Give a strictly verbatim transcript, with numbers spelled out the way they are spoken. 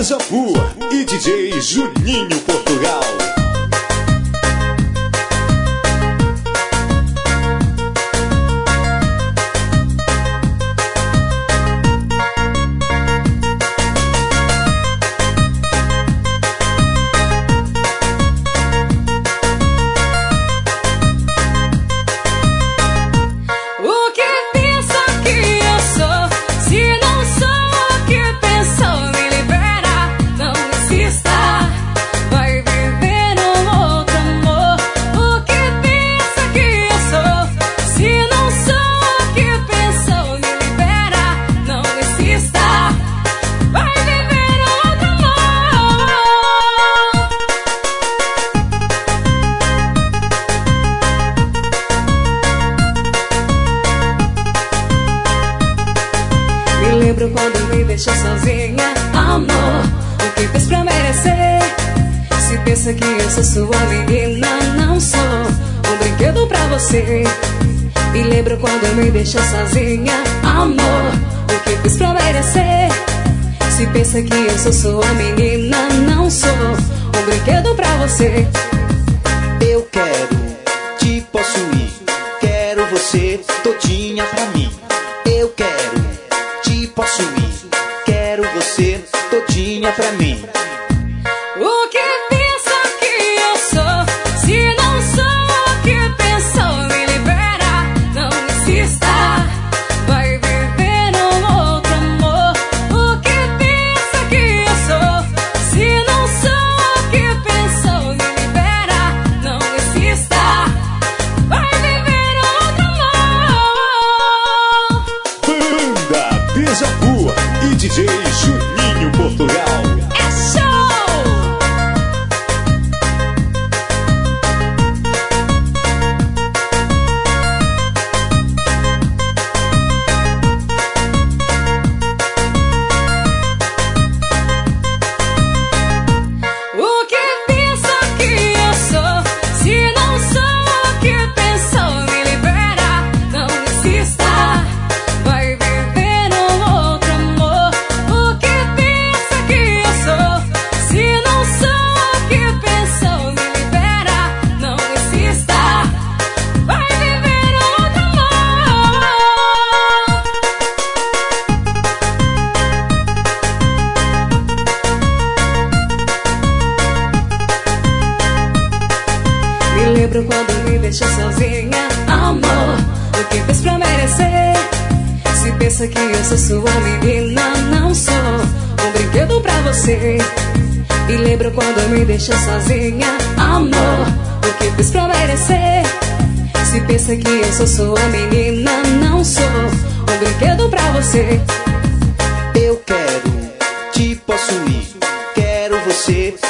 Beija-Flor e D J Juninho Portugal. Lembro quando me deixou sozinha, amor, o que fez pra merecer? Se pensa que eu sou sua menina, não sou um brinquedo pra você. Me lembro quando me deixou sozinha, amor, o que fiz pra merecer? Se pensa que eu sou sua menina, não sou um brinquedo pra você. Eu quero te possuir, quero você todinha pra mim. Eu quero te possuir, quero você todinha pra mim. O que pensa que eu sou? Se não sou o que pensou, me libera, não insista. Vai viver um outro amor. O que pensa que eu sou? Se não sou o que pensou, me libera, não insista. Vai viver outro amor. Banda Beija-Flor e D J Juninho Portugal. É show! O que pensa que eu sou? Se não sou o que pensou, me libera, não insista. Vai viver um outro amor. O que pensa que eu sou? Se não sou o que pensou, me libera, não insista. Vai viver outro amor. Me lembro quando me deixou sozinha, amor, o que fez pra merecer? Se pensa que eu sou sua menina, não sou um brinquedo pra você. Me lembro quando me deixou sozinha, amor, o que fiz pra merecer? Se pensa que eu sou sua menina, não sou um brinquedo pra você. Eu quero te possuir, quero você